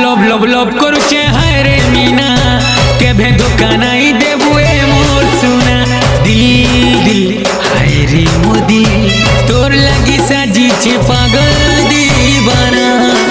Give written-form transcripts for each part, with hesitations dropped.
Love love love करुचे हाय रे मीना केभे धोखा नहीं देबुए मोर सुना दिल दिल हाय रे मोदी तोर लगी साजी छे पागल दीवाना।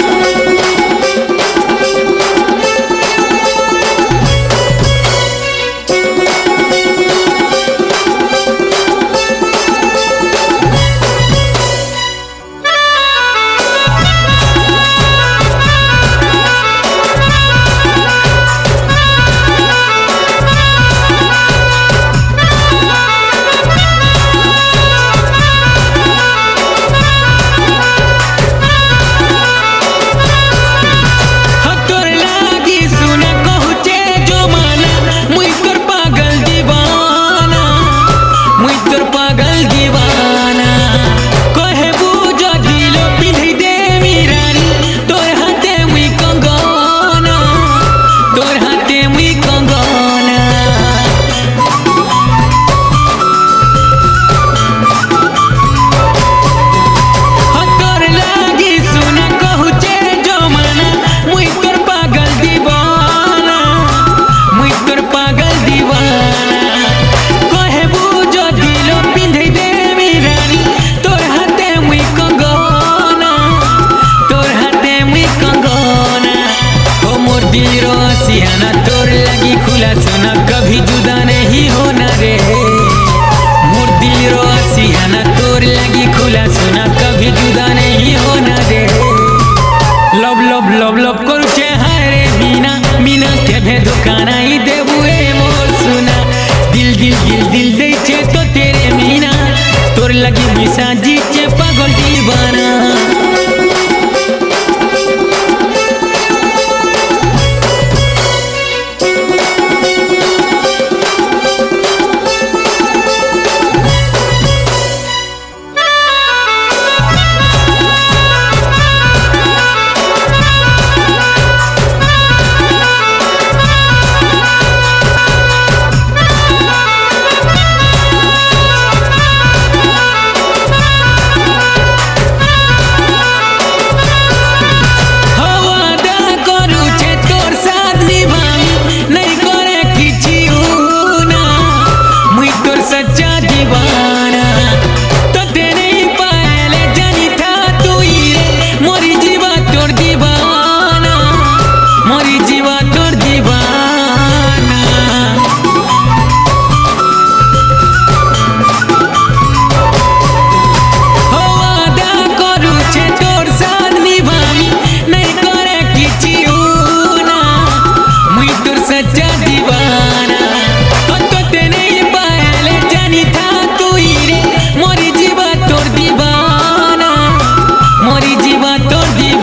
सियाना तोर लगी खुला सोना कभी जुदा नहीं होना रे मोर दिल रो सियाना तोर लगी खुला सोना कभी जुदा नहीं होना रे। लव लव लव लव करुचे हाय रे मीना मीना केभे धोखा नहीं देबुए मोर सुना दिल दिल दिल दिल दे छे तो तेरे मीना तोर लगी मिसा जी छे पागल दीवाना।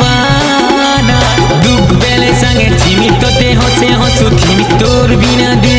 तोर बिना